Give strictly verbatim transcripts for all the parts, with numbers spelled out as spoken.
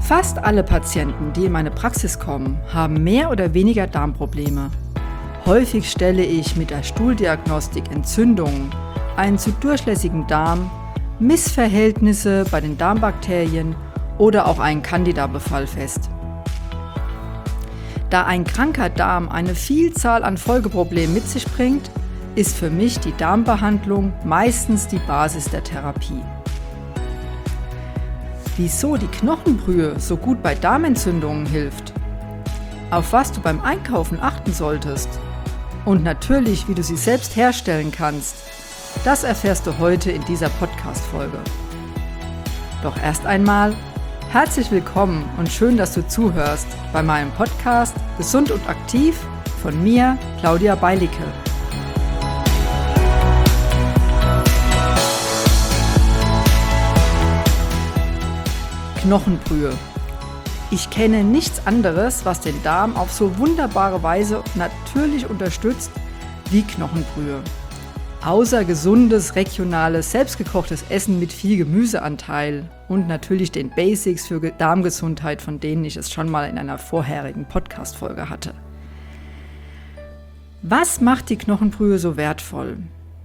Fast alle Patienten, die in meine Praxis kommen, haben mehr oder weniger Darmprobleme. Häufig stelle ich mit der Stuhldiagnostik Entzündungen, einen zu durchlässigen Darm, Missverhältnisse bei den Darmbakterien oder auch einen Candida-Befall fest. Da ein kranker Darm eine Vielzahl an Folgeproblemen mit sich bringt, ist für mich die Darmbehandlung meistens die Basis der Therapie. Wieso die Knochenbrühe so gut bei Darmentzündungen hilft, auf was du beim Einkaufen achten solltest und natürlich, wie du sie selbst herstellen kannst, das erfährst du heute in dieser Podcast-Folge. Doch erst einmal, herzlich willkommen und schön, dass du zuhörst bei meinem Podcast Gesund und Aktiv von mir, Claudia Beilicke. Knochenbrühe. Ich kenne nichts anderes, was den Darm auf so wunderbare Weise natürlich unterstützt wie Knochenbrühe. Außer gesundes, regionales, selbstgekochtes Essen mit viel Gemüseanteil und natürlich den Basics für Darmgesundheit, von denen ich es schon mal in einer vorherigen Podcast-Folge hatte. Was macht die Knochenbrühe so wertvoll?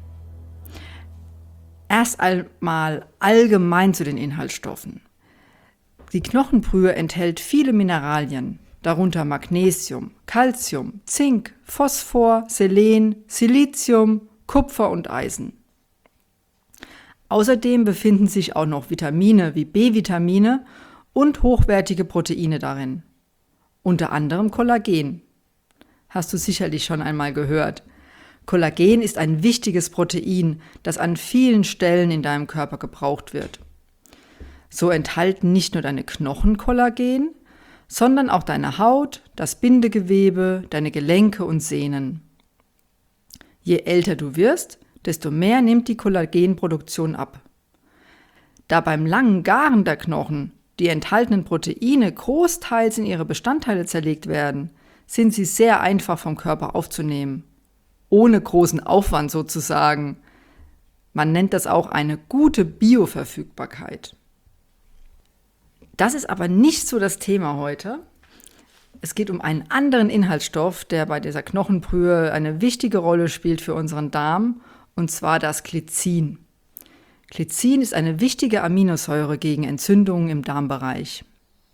Erst einmal allgemein zu den Inhaltsstoffen. Die Knochenbrühe enthält viele Mineralien, darunter Magnesium, Calcium, Zink, Phosphor, Selen, Silizium, Kupfer und Eisen. Außerdem befinden sich auch noch Vitamine wie B-Vitamine und hochwertige Proteine darin. Unter anderem Kollagen. Hast du sicherlich schon einmal gehört. Kollagen ist ein wichtiges Protein, das an vielen Stellen in deinem Körper gebraucht wird. So enthalten nicht nur deine Knochen Kollagen, sondern auch deine Haut, das Bindegewebe, deine Gelenke und Sehnen. Je älter du wirst, desto mehr nimmt die Kollagenproduktion ab. Da beim langen Garen der Knochen die enthaltenen Proteine großteils in ihre Bestandteile zerlegt werden, sind sie sehr einfach vom Körper aufzunehmen. Ohne großen Aufwand sozusagen. Man nennt das auch eine gute Bioverfügbarkeit. Das ist aber nicht so das Thema heute. Es geht um einen anderen Inhaltsstoff, der bei dieser Knochenbrühe eine wichtige Rolle spielt für unseren Darm, und zwar das Glycin. Glycin ist eine wichtige Aminosäure gegen Entzündungen im Darmbereich.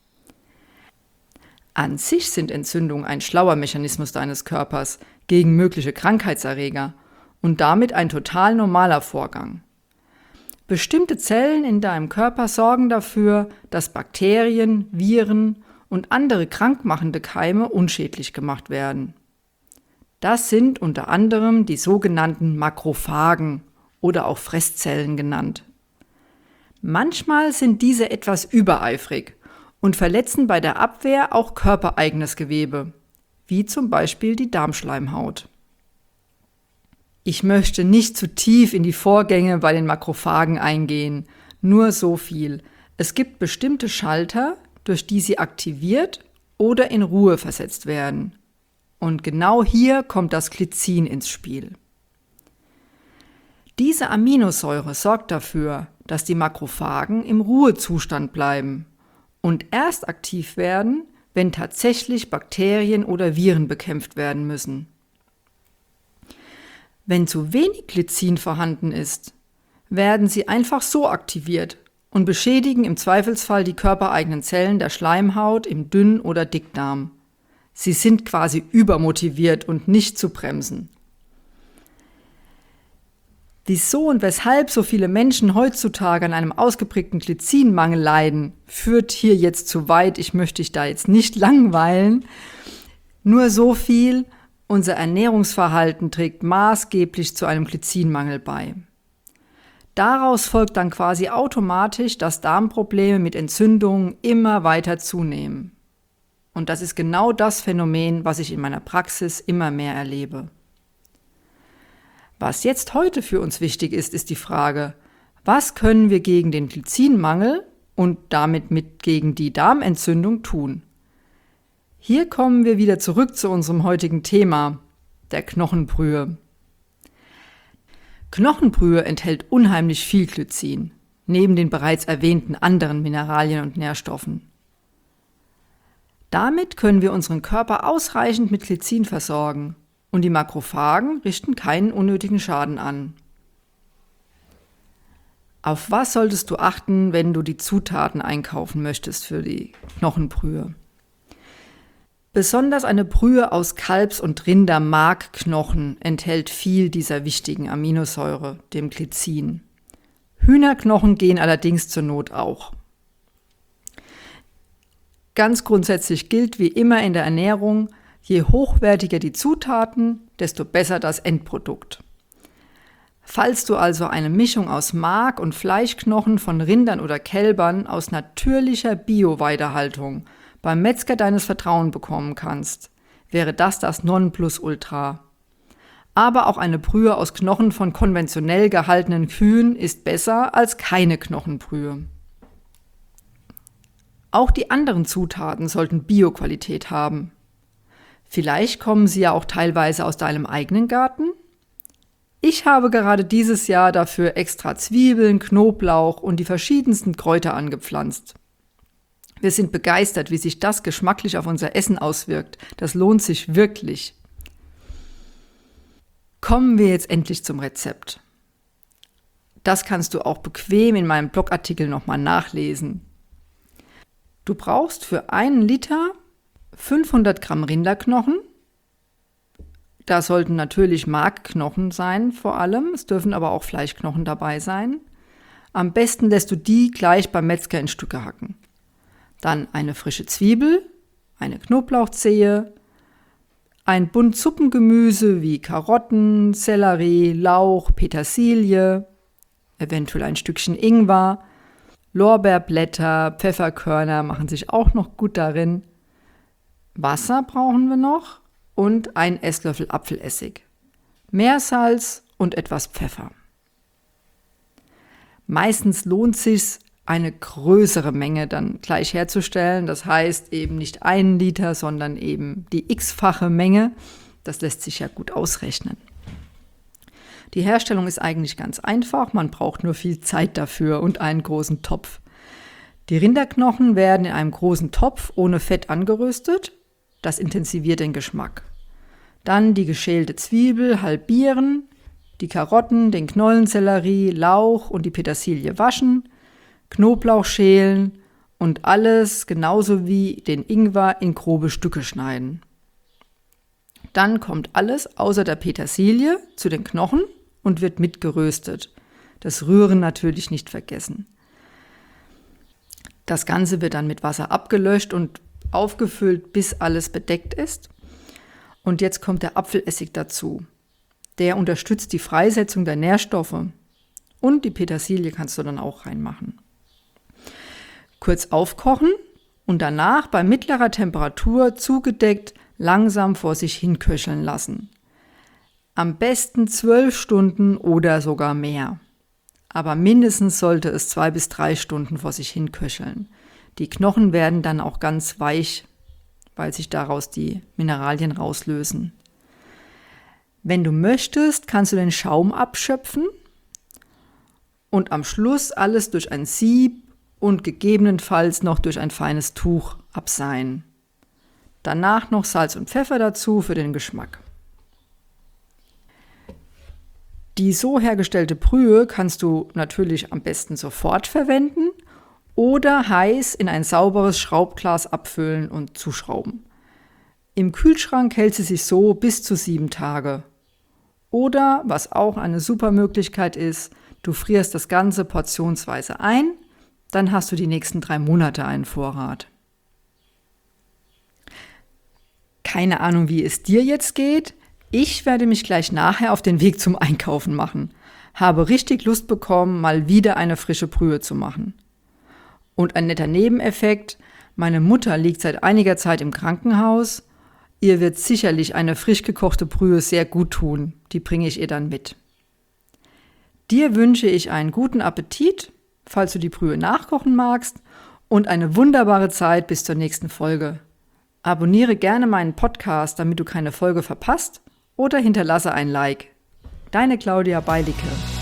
An sich sind Entzündungen ein schlauer Mechanismus deines Körpers gegen mögliche Krankheitserreger und damit ein total normaler Vorgang. Bestimmte Zellen in deinem Körper sorgen dafür, dass Bakterien, Viren und andere krankmachende Keime unschädlich gemacht werden. Das sind unter anderem die sogenannten Makrophagen oder auch Fresszellen genannt. Manchmal sind diese etwas übereifrig und verletzen bei der Abwehr auch körpereigenes Gewebe, wie zum Beispiel die Darmschleimhaut. Ich möchte nicht zu tief in die Vorgänge bei den Makrophagen eingehen, nur so viel. Es gibt bestimmte Schalter, durch die sie aktiviert oder in Ruhe versetzt werden. Und genau hier kommt das Glycin ins Spiel. Diese Aminosäure sorgt dafür, dass die Makrophagen im Ruhezustand bleiben und erst aktiv werden, wenn tatsächlich Bakterien oder Viren bekämpft werden müssen. Wenn zu wenig Glycin vorhanden ist, werden sie einfach so aktiviert und beschädigen im Zweifelsfall die körpereigenen Zellen der Schleimhaut im Dünn- oder Dickdarm. Sie sind quasi übermotiviert und nicht zu bremsen. Wieso und weshalb so viele Menschen heutzutage an einem ausgeprägten Glycinmangel leiden, führt hier jetzt zu weit. Ich möchte dich da jetzt nicht langweilen. Nur so viel: Unser Ernährungsverhalten trägt maßgeblich zu einem Glycinmangel bei. Daraus folgt dann quasi automatisch, dass Darmprobleme mit Entzündungen immer weiter zunehmen. Und das ist genau das Phänomen, was ich in meiner Praxis immer mehr erlebe. Was jetzt heute für uns wichtig ist, ist die Frage: Was können wir gegen den Glycinmangel und damit mit gegen die Darmentzündung tun? Hier kommen wir wieder zurück zu unserem heutigen Thema, der Knochenbrühe. Knochenbrühe enthält unheimlich viel Glycin, neben den bereits erwähnten anderen Mineralien und Nährstoffen. Damit können wir unseren Körper ausreichend mit Glycin versorgen und die Makrophagen richten keinen unnötigen Schaden an. Auf was solltest du achten, wenn du die Zutaten einkaufen möchtest für die Knochenbrühe? Besonders eine Brühe aus Kalbs- und Rindermarkknochen enthält viel dieser wichtigen Aminosäure, dem Glycin. Hühnerknochen gehen allerdings zur Not auch. Ganz grundsätzlich gilt wie immer in der Ernährung, je hochwertiger die Zutaten, desto besser das Endprodukt. Falls du also eine Mischung aus Mark- und Fleischknochen von Rindern oder Kälbern aus natürlicher Bio-Weidehaltung beim Metzger deines Vertrauens bekommen kannst, wäre das das Nonplusultra. Aber auch eine Brühe aus Knochen von konventionell gehaltenen Kühen ist besser als keine Knochenbrühe. Auch die anderen Zutaten sollten Bio-Qualität haben. Vielleicht kommen sie ja auch teilweise aus deinem eigenen Garten? Ich habe gerade dieses Jahr dafür extra Zwiebeln, Knoblauch und die verschiedensten Kräuter angepflanzt. Wir sind begeistert, wie sich das geschmacklich auf unser Essen auswirkt. Das lohnt sich wirklich. Kommen wir jetzt endlich zum Rezept. Das kannst du auch bequem in meinem Blogartikel nochmal nachlesen. Du brauchst für einen Liter fünfhundert Gramm Rinderknochen. Da sollten natürlich Markknochen sein vor allem, es dürfen aber auch Fleischknochen dabei sein. Am besten lässt du die gleich beim Metzger in Stücke hacken. Dann eine frische Zwiebel, eine Knoblauchzehe, ein Bund Suppengemüse wie Karotten, Sellerie, Lauch, Petersilie, eventuell ein Stückchen Ingwer, Lorbeerblätter, Pfefferkörner machen sich auch noch gut darin. Wasser brauchen wir noch und ein Esslöffel Apfelessig, Meersalz und etwas Pfeffer. Meistens lohnt es sich, eine größere Menge dann gleich herzustellen. Das heißt eben nicht einen Liter, sondern eben die x-fache Menge. Das lässt sich ja gut ausrechnen. Die Herstellung ist eigentlich ganz einfach. Man braucht nur viel Zeit dafür und einen großen Topf. Die Rinderknochen werden in einem großen Topf ohne Fett angeröstet. Das intensiviert den Geschmack. Dann die geschälte Zwiebel halbieren, die Karotten, den Knollensellerie, Lauch und die Petersilie waschen, Knoblauch schälen und alles genauso wie den Ingwer in grobe Stücke schneiden. Dann kommt alles außer der Petersilie zu den Knochen und wird mitgeröstet. Das Rühren natürlich nicht vergessen. Das Ganze wird dann mit Wasser abgelöscht und aufgefüllt, bis alles bedeckt ist. Und jetzt kommt der Apfelessig dazu. Der unterstützt die Freisetzung der Nährstoffe. Und die Petersilie kannst du dann auch reinmachen. Kurz aufkochen und danach bei mittlerer Temperatur zugedeckt langsam vor sich hin köcheln lassen. Am besten zwölf Stunden oder sogar mehr. Aber mindestens sollte es zwei bis drei Stunden vor sich hin köcheln. Die Knochen werden dann auch ganz weich, weil sich daraus die Mineralien rauslösen. Wenn du möchtest, kannst du den Schaum abschöpfen und am Schluss alles durch ein Sieb und gegebenenfalls noch durch ein feines Tuch abseihen. Danach noch Salz und Pfeffer dazu für den Geschmack. Die so hergestellte Brühe kannst du natürlich am besten sofort verwenden oder heiß in ein sauberes Schraubglas abfüllen und zuschrauben. Im Kühlschrank hält sie sich so bis zu sieben Tage. Oder, was auch eine super Möglichkeit ist, du frierst das Ganze portionsweise ein, dann hast du die nächsten drei Monate einen Vorrat. Keine Ahnung, wie es dir jetzt geht. Ich werde mich gleich nachher auf den Weg zum Einkaufen machen. Habe richtig Lust bekommen, mal wieder eine frische Brühe zu machen. Und ein netter Nebeneffekt, meine Mutter liegt seit einiger Zeit im Krankenhaus. Ihr wird sicherlich eine frisch gekochte Brühe sehr gut tun. Die bringe ich ihr dann mit. Dir wünsche ich einen guten Appetit, falls du die Brühe nachkochen magst, und eine wunderbare Zeit bis zur nächsten Folge. Abonniere gerne meinen Podcast, damit du keine Folge verpasst, oder hinterlasse ein Like. Deine Claudia Beilicke.